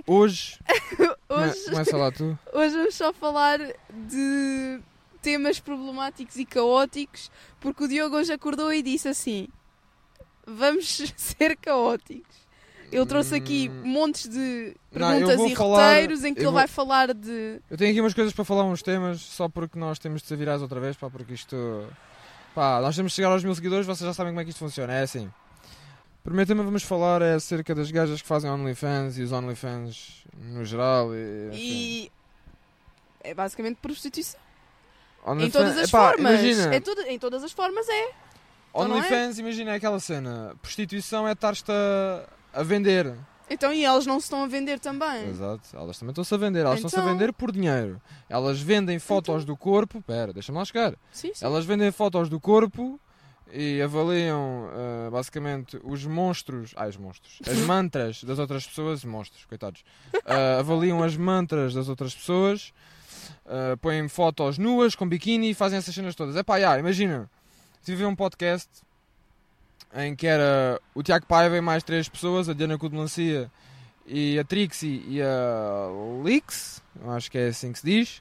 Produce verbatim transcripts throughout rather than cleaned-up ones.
hoje... hoje... Começa lá tu. Hoje vamos só falar de temas problemáticos e caóticos, porque o Diogo hoje acordou e disse assim: vamos ser caóticos. Ele trouxe aqui montes de perguntas não, e falar, roteiros em que ele vou... vai falar de... Eu tenho aqui umas coisas para falar, uns temas, só porque nós temos de ser virais outra vez, pá, porque isto... Pá, nós temos de chegar aos mil seguidores, vocês já sabem como é que isto funciona, é assim. O primeiro tema que vamos falar é acerca das gajas que fazem OnlyFans e os OnlyFans no geral. E, e é basicamente prostituição. OnlyFans, em todas as epá, formas. Imagina, é tudo, em todas as formas é. OnlyFans, é? imagina, é aquela cena. Prostituição é estar-te a, a vender. Então, e elas não se estão a vender também? Exato, elas também estão-se a vender. Elas então... estão-se a vender por dinheiro. Elas vendem fotos então... do corpo. Pera, deixa-me lá chegar. Sim, sim. Elas vendem fotos do corpo e avaliam uh, basicamente os monstros. Ah, os monstros. As mantras das outras pessoas. Monstros, coitados. Uh, avaliam as mantras das outras pessoas. Uh, põem fotos nuas com biquíni e fazem essas cenas todas. É pá, yeah, imagina. Tive um podcast em que era o Tiago Paiva e mais três pessoas, a Diana Cudelancia e a Trixie e a Lix, acho que é assim que se diz,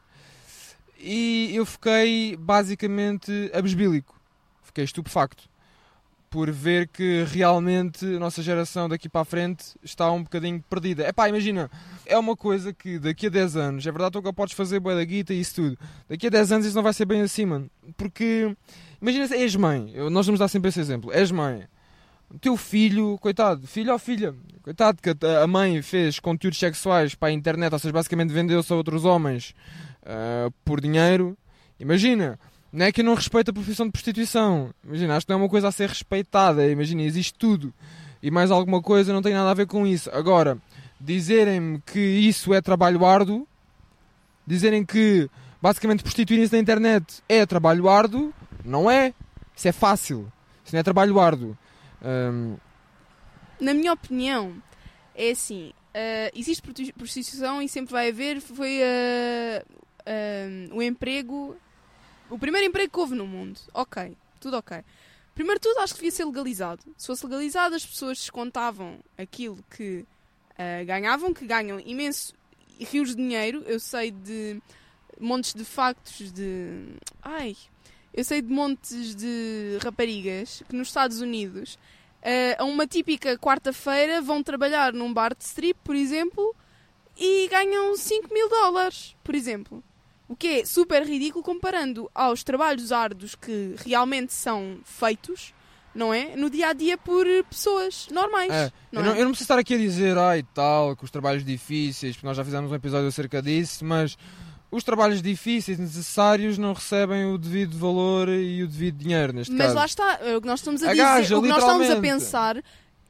e eu fiquei basicamente abesbílico, fiquei estupefacto por ver que realmente a nossa geração daqui para a frente está um bocadinho perdida. Epá, imagina, é uma coisa que daqui a dez anos, é verdade que podes fazer bué da guita e isso tudo, daqui a dez anos isso não vai ser bem assim, mano, porque imagina, és mãe, nós vamos dar sempre esse exemplo, és mãe, o teu filho, coitado, filho ou filha, coitado que a mãe fez conteúdos sexuais para a internet, ou seja, basicamente vendeu-se a outros homens uh, por dinheiro, imagina... Não é que eu não respeito a profissão de prostituição. Imagina, acho que não é uma coisa a ser respeitada. Imagina, existe tudo. E mais alguma coisa não tem nada a ver com isso. Agora, dizerem-me que isso é trabalho árduo, dizerem que basicamente prostituírem-se na internet é trabalho árduo, não é. Isso é fácil. Isso não é trabalho árduo. Um... Na minha opinião, é assim. Uh, existe prostituição e sempre vai haver. Foi uh, uh, o emprego... O primeiro emprego que houve no mundo. Ok, tudo ok. Primeiro de tudo, acho que devia ser legalizado. Se fosse legalizado, as pessoas descontavam aquilo que uh, ganhavam, que ganham imenso rios de dinheiro. Eu sei de montes de factos de... Ai... Eu sei de montes de raparigas que nos Estados Unidos, uh, a uma típica quarta-feira, vão trabalhar num bar de strip, por exemplo, e ganham cinco mil dólares, por exemplo. O que é super ridículo comparando aos trabalhos árduos que realmente são feitos, não é? No dia-a-dia por pessoas normais. É, não eu, é? não, eu não preciso estar aqui a dizer, ai tal, que os trabalhos difíceis, porque nós já fizemos um episódio acerca disso, mas os trabalhos difíceis, necessários, não recebem o devido valor e o devido dinheiro, neste mas caso. Mas lá está, o que nós estamos a, a dizer, gaja, o que nós estamos a pensar,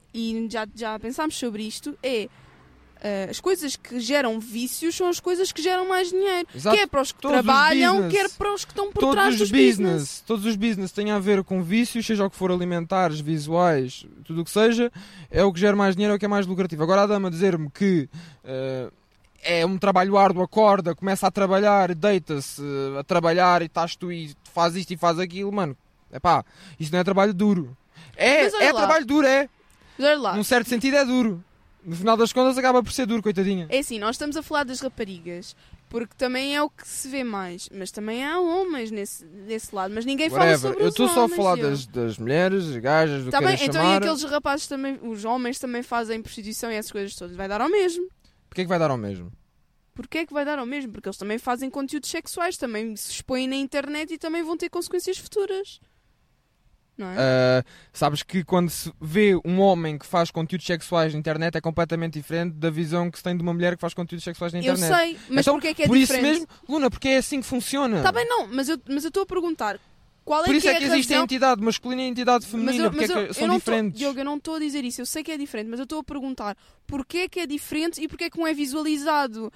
e já, já pensámos sobre isto, é... Uh, as coisas que geram vícios são as coisas que geram mais dinheiro. Exato. Quer para os que Todos trabalham, os quer para os que estão por todos trás os dos business, business. Todos os business têm a ver com vícios, seja o que for alimentares, visuais, tudo o que seja, é o que gera mais dinheiro, é o que é mais lucrativo. Agora a dama dizer-me que uh, é um trabalho árduo, acorda, começa a trabalhar, deita-se uh, a trabalhar e estás tu e faz isto e faz aquilo, mano, epá, isso não é trabalho duro. É, é trabalho duro, é. Lá. Num certo sentido é duro. No final das contas acaba por ser duro, coitadinha. É assim, nós estamos a falar das raparigas, porque também é o que se vê mais, mas também há homens nesse, nesse lado, mas ninguém Whatever. fala sobre eu os homens. Eu estou só a falar eu. das, das mulheres, gajas, do também, que então chamar. E aqueles rapazes também, os homens também fazem prostituição e essas coisas todas, vai dar ao mesmo. Porquê que vai dar ao mesmo? Porquê é que vai dar ao mesmo? Porque eles também fazem conteúdos sexuais, também se expõem na internet e também vão ter consequências futuras. Não é? Uh, sabes que quando se vê um homem que faz conteúdos sexuais na internet é completamente diferente da visão que se tem de uma mulher que faz conteúdos sexuais na internet. Eu sei, mas então, porquê é que é por diferente? Por isso mesmo, Luna, porque é assim que funciona. Está bem, não, mas eu mas eu estou a perguntar qual é por isso que é, é que a existe razão... a entidade masculina e a entidade feminina, eu, porque é que eu, são eu diferentes. Tô, Diogo, eu não estou a dizer isso, eu sei que é diferente, mas eu estou a perguntar porquê é que é diferente e porquê é que um é visualizado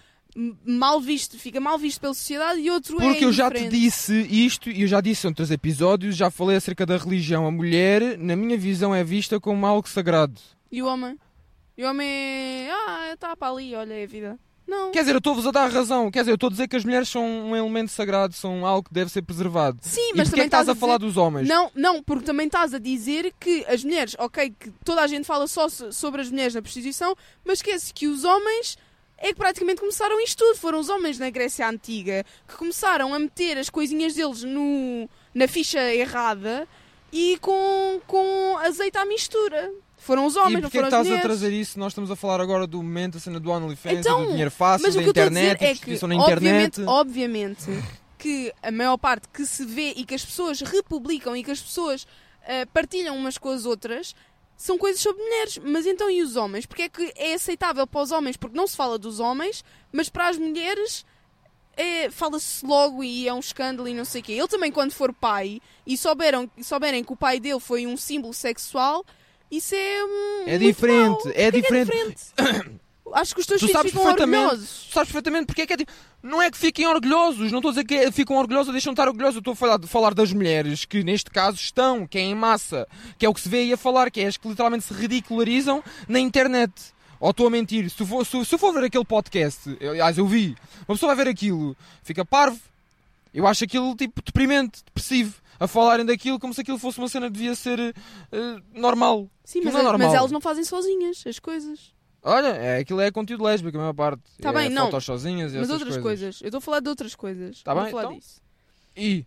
mal visto, fica mal visto pela sociedade e outro Porque é Porque eu já indiferente. te disse isto e eu já disse em outros episódios, já falei acerca da religião. A mulher, na minha visão, é vista como algo sagrado. E o homem? E o homem é... Ah, está para ali, olha, é a vida. Não. Quer dizer, eu estou-vos a dar razão. Quer dizer, eu estou a dizer que as mulheres são um elemento sagrado, são algo que deve ser preservado. Sim, e mas também é que estás a, a dizer... falar dos homens? Não, não, porque também estás a dizer que as mulheres, ok, que toda a gente fala só sobre as mulheres na prostituição, mas esquece que os homens... é que praticamente começaram isto tudo. Foram os homens na Grécia Antiga que começaram a meter as coisinhas deles no, na ficha errada e com, com azeite à mistura. Foram os homens, e não porquê foram que as estás mulheres. a trazer isso? Nós estamos a falar agora do momento, a cena do OnlyFans, Então, do dinheiro fácil, mas da o que eu estou a internet, dizer é a que, prostituição na obviamente, internet. obviamente, que a maior parte que se vê e que as pessoas republicam e que as pessoas uh, partilham umas com as outras são coisas sobre mulheres. Mas então e os homens? Porque é que é aceitável para os homens? Porque não se fala dos homens, mas para as mulheres é, fala-se logo e é um escândalo e não sei o quê. Ele também, quando for pai e souberam, souberem que o pai dele foi um símbolo sexual, isso é hum, É muito diferente, mau. é Porquê que diferente. É diferente? Acho que os teus Tu filhos sabes ficam perfeitamente, orgulhosos. tu sabes perfeitamente porque é que é tipo, não é que fiquem orgulhosos, não estou a dizer que é- ficam orgulhosos, deixam de estar orgulhosos, eu estou a falar, falar das mulheres que neste caso estão, que é em massa, que é o que se vê aí a falar, que é as que literalmente se ridicularizam na internet. Ou estou a mentir, se eu for, se, se eu for ver aquele podcast, eu, aliás eu vi, uma pessoa vai ver aquilo, fica parvo, eu acho aquilo tipo deprimente, depressivo, a falarem daquilo como se aquilo fosse uma cena que devia ser uh, normal. Sim, Aquilo mas, não é normal. mas elas não fazem sozinhas as coisas. Olha, é, aquilo é conteúdo lésbico, a maior parte. Tá é bem, não. fotos sozinhas e Mas essas outras coisas. Eu estou a falar de outras coisas. Tá Não bem, estou a falar então. disso. E?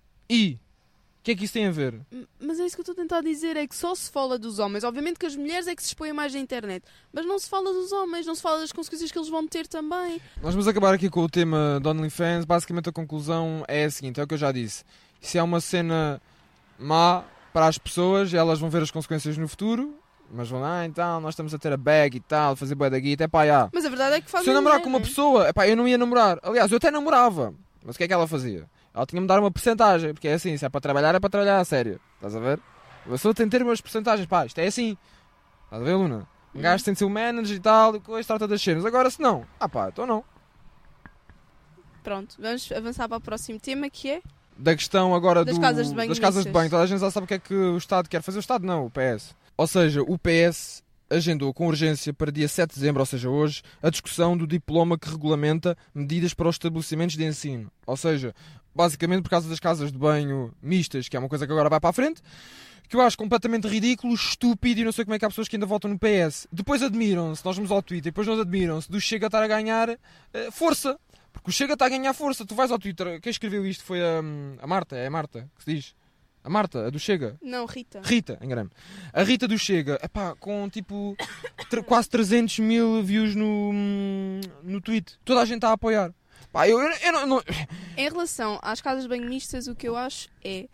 E? O que é que isso tem a ver? M- Mas é isso que eu estou a tentar dizer, é que só se fala dos homens. Obviamente que as mulheres é que se expõem mais na internet, mas não se fala dos homens, não se fala das consequências que eles vão ter também. Nós vamos acabar aqui com o tema do OnlyFans. Basicamente a conclusão é a seguinte, é o que eu já disse. Se é uma cena má para as pessoas, elas vão ver as consequências no futuro, mas vão, ah, então, nós estamos a ter a bag e tal, fazer bué da guita, é pá, já. Mas a verdade é que fazem Se eu namorar dinheiro, com uma né? pessoa, epá, eu não ia namorar. Aliás, eu até namorava. Mas o que é que ela fazia? Ela tinha-me de dar uma porcentagem, porque é assim, se é para trabalhar, é para trabalhar a sério. Estás a ver? A pessoa tem de ter umas porcentagens, pá, isto é assim. Estás a ver, Luna? Um gajo tem de ser o manager e tal, e depois trata das cenas. Agora, se não, ah pá, então não. Pronto, vamos avançar para o próximo tema, que é... Da questão agora Das do, casas de banho das casas de mistas. banho. Toda a gente já sabe o que é que o Estado quer fazer. O Estado não, o P S. Ou seja, o P S agendou com urgência para dia sete de dezembro, ou seja, hoje, a discussão do diploma que regulamenta medidas para os estabelecimentos de ensino. Ou seja, basicamente por causa das casas de banho mistas, que é uma coisa que agora vai para a frente, que eu acho completamente ridículo, estúpido e não sei como é que há pessoas que ainda votam no P S. Depois admiram-se, nós vamos ao Twitter, depois nós admiram-se do Chega a estar a ganhar eh, força. Porque o Chega está a ganhar força. Tu vais ao Twitter, quem escreveu isto foi a, a Marta, é a Marta que se diz. A Marta, a do Chega. Não, Rita. Rita, enganei-me. A Rita do Chega, epá, com tipo tre- quase trezentos mil views no, no tweet. Toda a gente está a apoiar. Pá, eu, eu, eu não, não- Em relação às casas de banho mistas, o que eu acho é...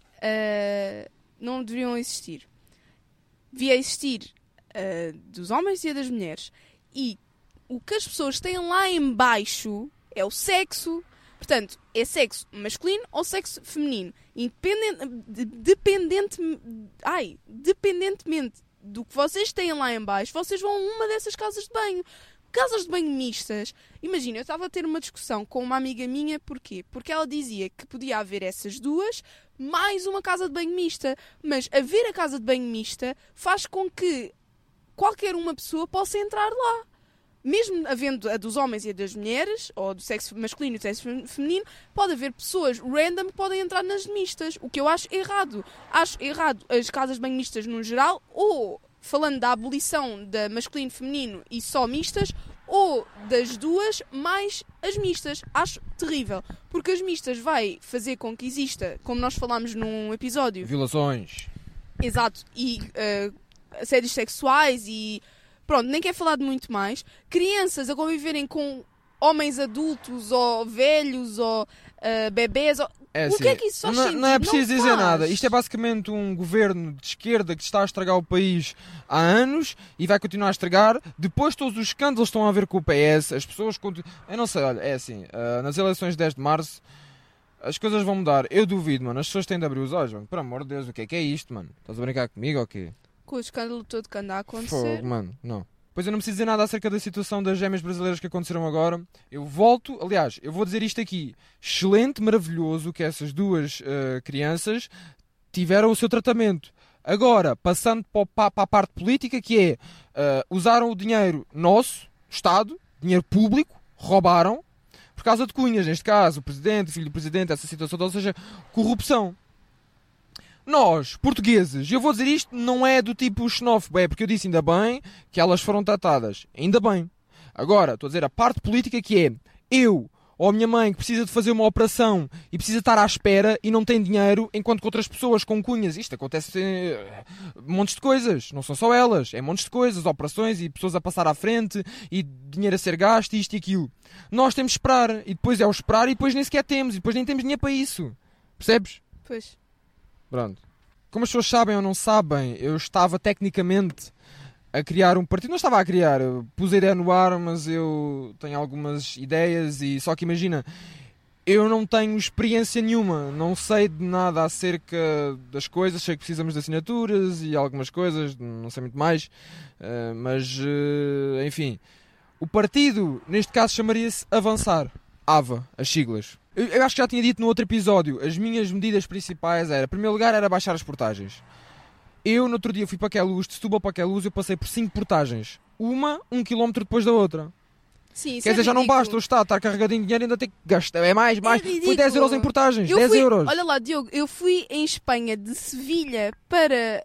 ah, não deveriam existir. Devia existir ah, dos homens e a das mulheres. E o que as pessoas têm lá em baixo é o sexo. Portanto, é sexo masculino ou sexo feminino. Independente, de- dependente, ai, dependentemente do que vocês têm lá em baixo, vocês vão a uma dessas casas de banho. Casas de banho mistas. Imagina, eu estava a ter uma discussão com uma amiga minha, porquê? Porque ela dizia que podia haver essas duas, mais uma casa de banho mista. Mas haver a casa de banho mista faz com que qualquer uma pessoa possa entrar lá. Mesmo havendo a dos homens e a das mulheres, ou do sexo masculino e do sexo feminino, pode haver pessoas random que podem entrar nas mistas, o que eu acho errado. Acho errado as casas de banho mistas no geral, ou falando da abolição da masculino e feminino e só mistas, ou das duas mais as mistas. Acho terrível, porque as mistas vai fazer com que exista, como nós falámos num episódio, Violações. exato, e uh, assédios sexuais e... Pronto, nem quero falar de muito mais. Crianças a conviverem com homens adultos, ou velhos, ou uh, bebés. Ou... É O assim, que é que isso faz não, sentido? não é preciso Não dizer faz. nada. Isto é basicamente um governo de esquerda que está a estragar o país há anos e vai continuar a estragar. Depois todos os escândalos estão a ver com o P S. As pessoas... Continu... Eu não sei, olha, é assim. Uh, nas eleições de dez de março as coisas vão mudar. Eu duvido, mano. As pessoas têm de abrir os olhos, mano. Por amor de Deus, o que é que é isto, mano? Estás a brincar comigo ou quê? Com o escândalo todo que anda a acontecer. Fogo, mano, não. Pois eu não preciso dizer nada acerca da situação das gêmeas brasileiras que aconteceram agora. Eu volto, aliás, eu vou dizer isto aqui. Excelente, maravilhoso que essas duas uh, crianças tiveram o seu tratamento. Agora, passando para a parte política, que é, uh, usaram o dinheiro nosso, Estado, dinheiro público, roubaram, por causa de cunhas, neste caso, o presidente, o filho do presidente, essa situação toda, ou seja, corrupção. Nós, portugueses, eu vou dizer isto, não é do tipo xenófobo, é porque eu disse ainda bem que elas foram tratadas. Ainda bem. Agora, estou a dizer a parte política que é eu ou a minha mãe que precisa de fazer uma operação e precisa estar à espera e não tem dinheiro, enquanto que outras pessoas com cunhas, isto acontece eh, montes de coisas, não são só elas, é montes de coisas, operações e pessoas a passar à frente e dinheiro a ser gasto, isto e aquilo. Nós temos de esperar e depois é o esperar e depois nem sequer temos e depois nem temos dinheiro para isso. Percebes? Pois. Pronto. Como as pessoas sabem ou não sabem, eu estava tecnicamente a criar um partido. Não estava a criar, eu pus a ideia no ar, mas eu tenho algumas ideias e só que imagina, eu não tenho experiência nenhuma, não sei de nada acerca das coisas, sei que precisamos de assinaturas e algumas coisas, não sei muito mais, uh, mas uh, enfim, o partido neste caso chamaria-se Avançar, AVA, as siglas. Eu, eu acho que já tinha dito no outro episódio, as minhas medidas principais era, em primeiro lugar era baixar as portagens. Eu, no outro dia, fui para Queluz, de Setúbal para Queluz, eu passei por cinco portagens. Uma, um quilómetro depois da outra. Sim, isso Quer é dizer, já não ridículo. basta o Estado estar carregado em dinheiro e ainda ter que gastar. É mais, mais. ridículo. Foi dez euros em portagens. Eu dez fui, euros. Olha lá, Diogo, eu fui em Espanha de Sevilha para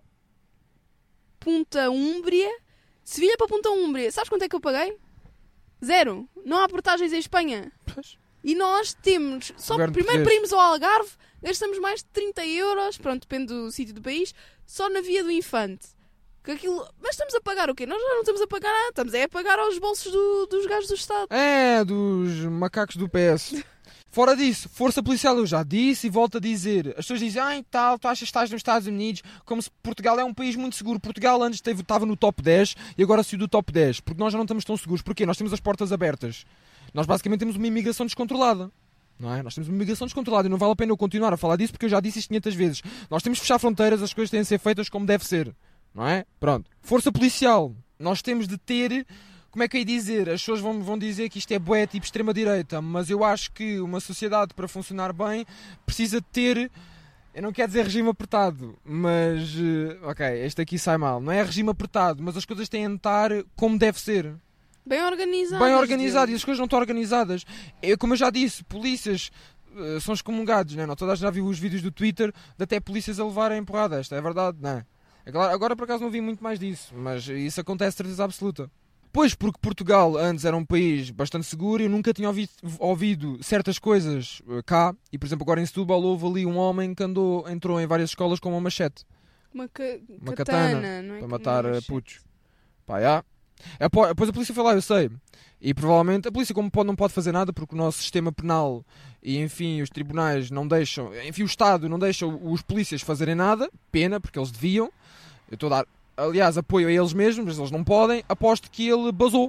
Punta Úmbria. Sevilha para Punta Úmbria. Sabes quanto é que eu paguei? Zero. Não há portagens em Espanha. Pois. E nós temos... Só Governo primeiro português. para irmos ao Algarve, gastamos mais de trinta euros. Pronto, depende do sítio do país. Só na Via do Infante. Que aquilo... Mas estamos a pagar o quê? Nós já não estamos a pagar nada. Estamos é a pagar aos bolsos do- dos gajos do Estado. É, dos macacos do P S. Fora disso, força policial, eu já disse e volto a dizer. As pessoas dizem, ai tal, tu achas que estás nos Estados Unidos, como se Portugal é um país muito seguro. Portugal antes teve, estava no top dez e agora saiu do top dez, porque nós já não estamos tão seguros. Porquê? Nós temos as portas abertas. Nós basicamente temos uma imigração descontrolada. Não é? Nós temos uma imigração descontrolada e não vale a pena eu continuar a falar disso porque eu já disse isto quinhentas vezes. Nós temos que fechar fronteiras, as coisas têm de ser feitas como deve ser. Não é? Pronto. Força policial. Nós temos de ter... Como é que eu ia dizer? As pessoas vão, vão dizer que isto é bué tipo extrema-direita, mas eu acho que uma sociedade, para funcionar bem, precisa de ter... Eu não quero dizer regime apertado, mas... eh, Ok, este aqui sai mal. Não é regime apertado, mas as coisas têm de estar como deve ser. Bem organizado. Bem organizado. E as coisas não estão organizadas. Eu, como eu já disse, polícias... eh, são excomungados, né? Não, toda a gente já viu os vídeos do Twitter de até polícias a levarem porrada. Esta é verdade, não é? Agora, agora por acaso não vi muito mais disso, mas isso acontece de certeza absoluta. Pois, porque Portugal antes era um país bastante seguro e eu nunca tinha ouvido, ouvido certas coisas uh, cá. E, por exemplo, agora em Setúbal houve ali um homem que andou, entrou em várias escolas com uma machete. Uma, ca... Uma katana, katana, não é? para Que matar não é uh, machete. putos. Pá, já. Apo- Depois a polícia foi lá, eu sei. E provavelmente a polícia como pode, não pode fazer nada porque o nosso sistema penal e, enfim, os tribunais não deixam... Enfim, o Estado não deixa os polícias fazerem nada. Pena, porque eles deviam. Eu estou a dar... Aliás, apoio a eles mesmos, mas eles não podem. Aposto que ele basou.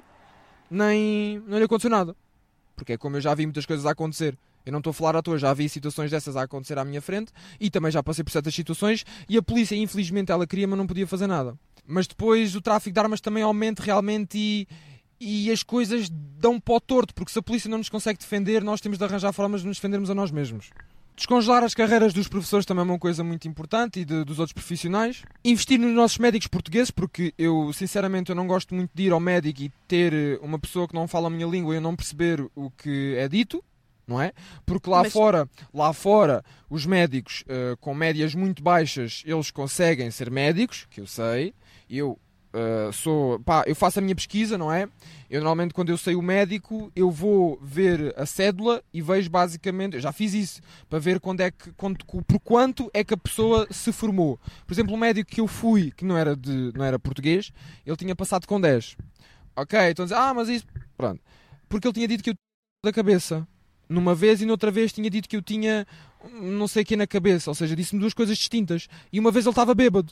Nem não lhe aconteceu nada. Porque é como eu já vi muitas coisas a acontecer. Eu não estou a falar à toa, já vi situações dessas a acontecer à minha frente e também já passei por certas situações e a polícia, infelizmente, ela queria, mas não podia fazer nada. Mas depois o tráfico de armas também aumenta realmente e, e as coisas dão para o torto, porque se a polícia não nos consegue defender, nós temos de arranjar formas de nos defendermos a nós mesmos. Descongelar as carreiras dos professores também é uma coisa muito importante e de, dos outros profissionais. Investir nos nossos médicos portugueses, porque eu, sinceramente, eu não gosto muito de ir ao médico e ter uma pessoa que não fala a minha língua e eu não perceber o que é dito, não é? Porque lá Mas- fora, lá fora, os médicos uh, com médias muito baixas, eles conseguem ser médicos, que eu sei. Eu uh, sou... Pá, eu faço a minha pesquisa, não é? Eu normalmente quando eu sei o médico, eu vou ver a cédula e vejo basicamente, eu já fiz isso, para ver quando é que, quando, por quanto é que a pessoa se formou. Por exemplo, o médico que eu fui, que não era, de, não era português, ele tinha passado com dez. Ok, então dizer, ah, mas isso... Pronto. Porque ele tinha dito que eu tinha da cabeça. Numa vez e noutra vez tinha dito que eu tinha não sei o que na cabeça. Ou seja, disse-me duas coisas distintas. E uma vez ele estava bêbado.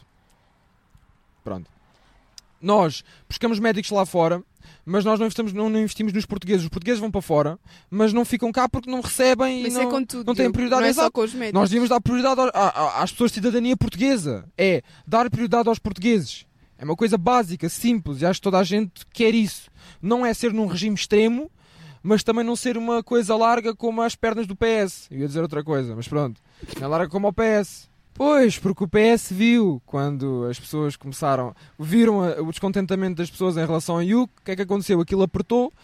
Pronto. Nós buscamos médicos lá fora, mas nós não investimos, não, não investimos nos portugueses. Os portugueses vão para fora, mas não ficam cá porque não recebem Mas e isso não, é com tudo, não têm Diogo. prioridade. Não é só Exato. com os médicos. Nós devíamos dar prioridade ao- a- a- às pessoas de cidadania portuguesa. É dar prioridade aos portugueses. É uma coisa básica, simples, e acho que toda a gente quer isso. Não é ser num regime extremo, mas também não ser uma coisa larga como as pernas do P S. Eu ia dizer outra coisa, mas pronto. Não é larga como o P S. Pois, porque o P S viu, quando as pessoas começaram, viram a- o descontentamento das pessoas em relação ao I U C, o que é que aconteceu? Aquilo apertou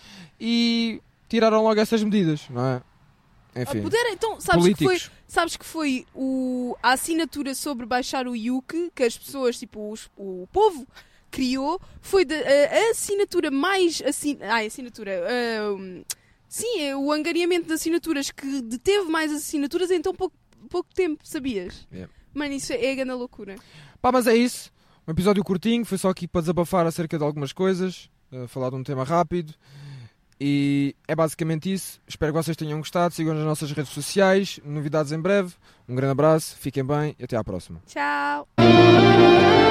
e tiraram logo essas medidas, não é? Ah, Enfim, puder, então, sabes que foi, políticos. sabes que foi o, a assinatura sobre baixar o I U C, que as pessoas, tipo, os- o povo, criou foi de, a, a assinatura mais... Assin... Ai, assinatura... Uh, sim, o angariamento de assinaturas que deteve mais assinaturas em tão pouco, pouco tempo, sabias? Yeah. Mano, isso é a grande loucura. Pá, mas é isso. Um episódio curtinho, foi só aqui para desabafar acerca de algumas coisas, uh, falar de um tema rápido. E é basicamente isso. Espero que vocês tenham gostado. Sigam nas nossas redes sociais. Novidades em breve. Um grande abraço, fiquem bem e até à próxima. Tchau!